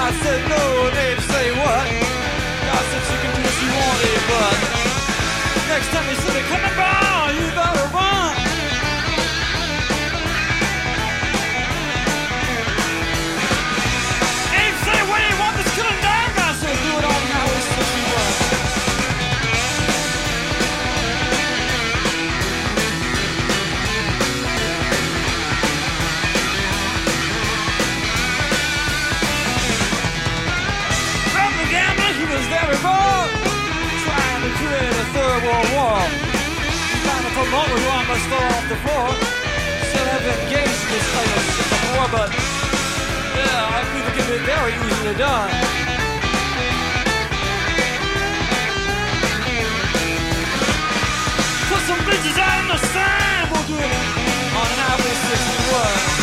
I said no, and they'd say what? God said she could do what she wanted, but next time they said they're coming by, you better run. Abe said, what do you want this killing down? God said, do it on Highway 61. He was very wrong, trying to create a third world war. Trying to promote who I must fall off the floor. Still have engaged in this type of shit before, but yeah, I think it can be very easily done. Put some bitches out in the sand, we'll do it on Highway 61.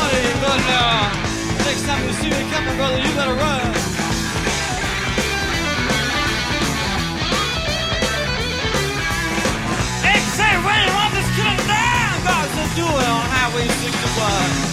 buddy, but next time you see me coming, brother, you better run. Exit, running, I'm just killing down. God's a doing on Highway 61.